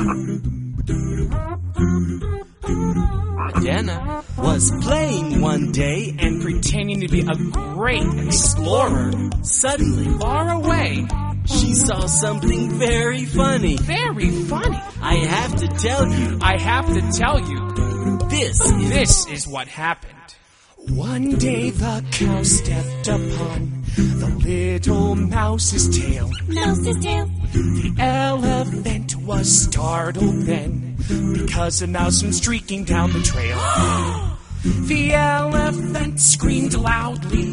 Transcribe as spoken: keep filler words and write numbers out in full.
Denna was playing one day and pretending to be a great explorer. Suddenly, far away, she saw something very funny. Very funny. I have to tell you. I have to tell you. This is... This is what happened. One day the cow stepped upon the little mouse's tail. Mouse's tail. The elephant was startled then, because a mouse went streaking down the trail. The elephant screamed loudly.